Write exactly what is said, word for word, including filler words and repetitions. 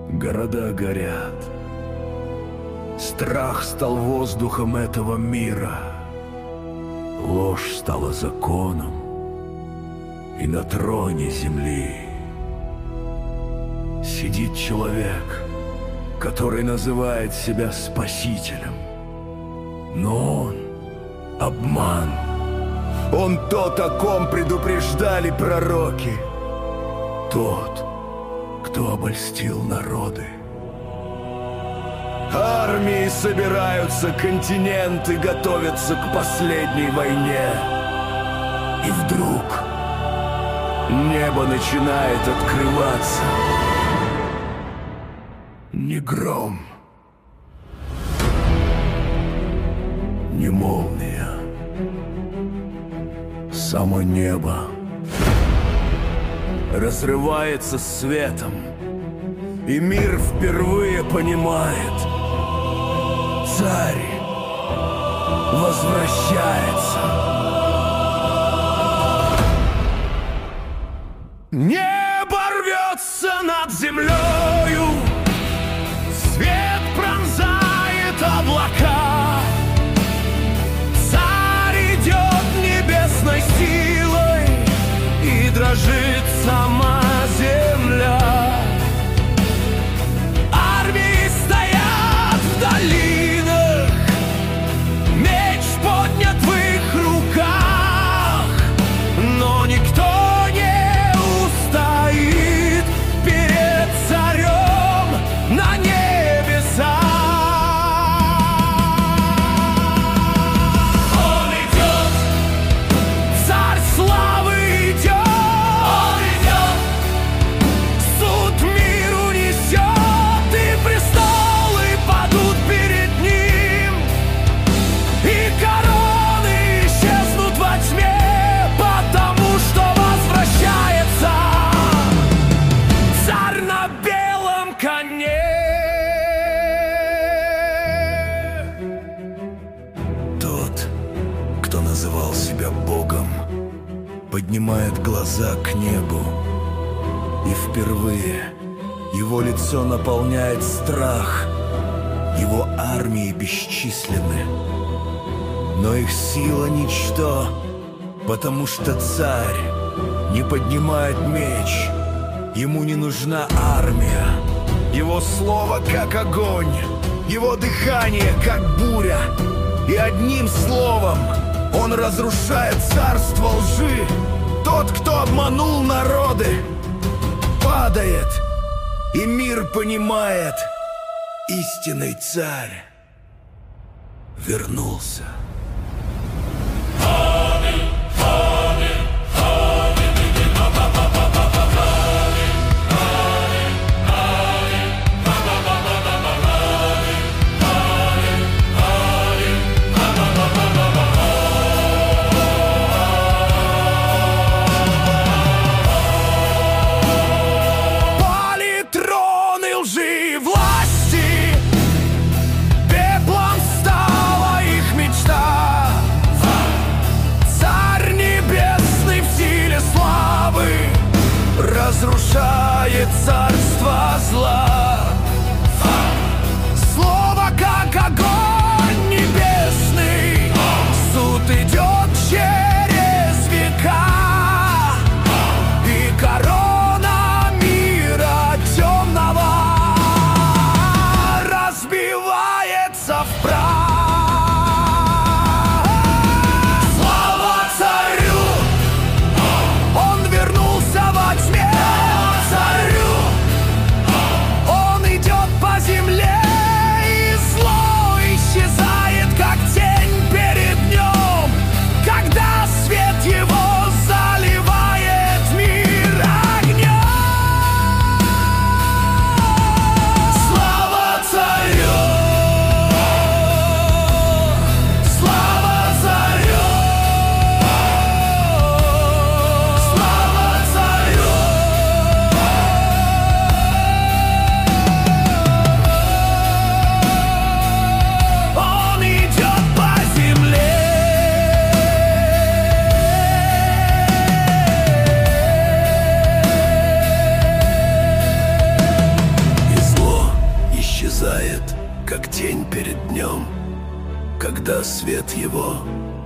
Города горят. Страх стал воздухом этого мира. Ложь стала законом. И на троне земли сидит человек, который называет себя спасителем. Но он — обман. Он тот, о ком предупреждали пророки. Тот, кто обольстил народы. Армии собираются, континенты готовятся к последней войне. И вдруг небо начинает открываться. Не гром, не молния. Само небо разрывается светом, и мир впервые понимает: царь возвращается. Небо рвется над землею, свет пронзает облака. Царь идет небесной силой, и дрожит сама земля. Армии стоят в долинах, меч поднят в их руках, но никто не устоит перед царем на небесах. Он идет, царь славы идет. Он идет, суд миру несет, и престолы падут перед ним, и короны исчезнут во тьме, потому что возвращается царь на белом коне. Тот, кто называл себя Богом, поднимает глаза к небу, и впервые его лицо наполняет страх. Его армии бесчисленны, но их сила ничто, потому что царь не поднимает меч. Ему не нужна армия. Его слово как огонь, его дыхание как буря, и одним словом он разрушает царство лжи. Тот, кто обманул народы, падает, и мир понимает: истинный царь вернулся. Пали троны лжи и власти, пеплом стала их мечта. Царь небесный в силе славы разрушает царство зла. Слово как огонь небесный, суд идет через века, и корона мира темного разбивается в прах. Слава царю! Он вернулся во тьме. Царю! как тень перед днем, когда свет его